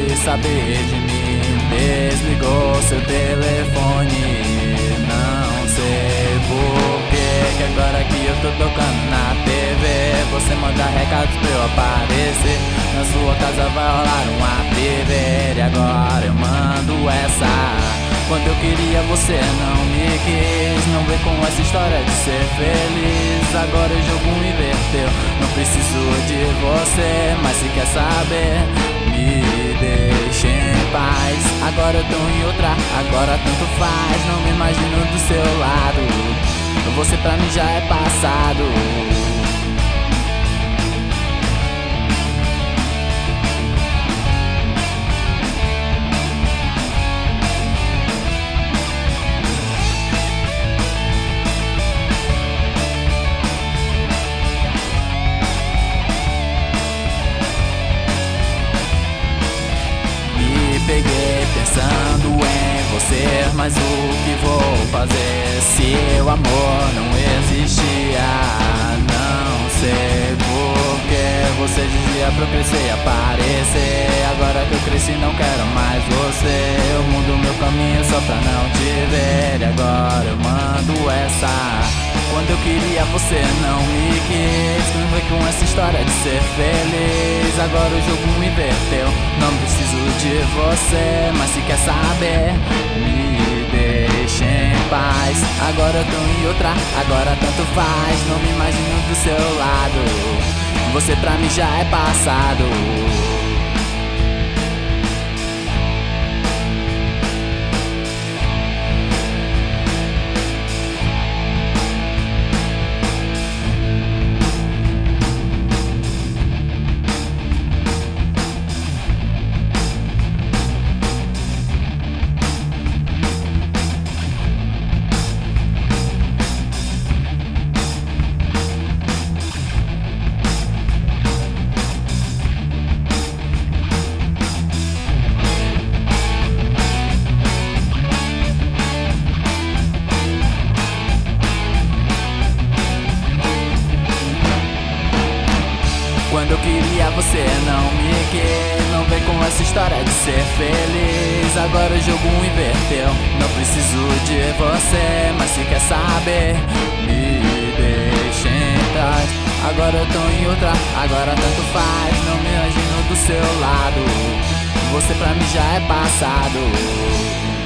quis saber de mim, desligou seu telefone. Não sei porquê, que agora que eu tô tocando na TV, você manda recados pra eu aparecer. Na sua casa vai rolar um apriver, e agora eu mando essa. Quando eu queria você não me quis, não vem com essa história de ser feliz. Agora o jogo inverteu, não preciso de você, mas se quer saber, me deixe em paz. Agora eu tô em outra, agora tanto faz, não me imagino do seu lado. Você pra mim já é passado. Peguei pensando em você, mas o que vou fazer se o amor não existia? Não sei porque você dizia pra eu crescer e aparecer. Agora que eu cresci não quero mais você, eu mudo meu caminho só pra não te ver. E agora eu mando essa. Quando eu queria você não me quis, não vem com essa história de ser feliz. Agora o jogo inverteu, não preciso de você, mas se quer saber, me deixe em paz. Agora eu tô em outra, agora tanto faz, não me imagino do seu lado. Você pra mim já é passado. Quando eu queria você não me quis, não vem com essa história de ser feliz. Agora o jogo inverteu, não preciso de você, mas se quer saber, me deixe em paz. Agora eu tô em outra, agora tanto faz, não me imagino do seu lado. Você pra mim já é passado.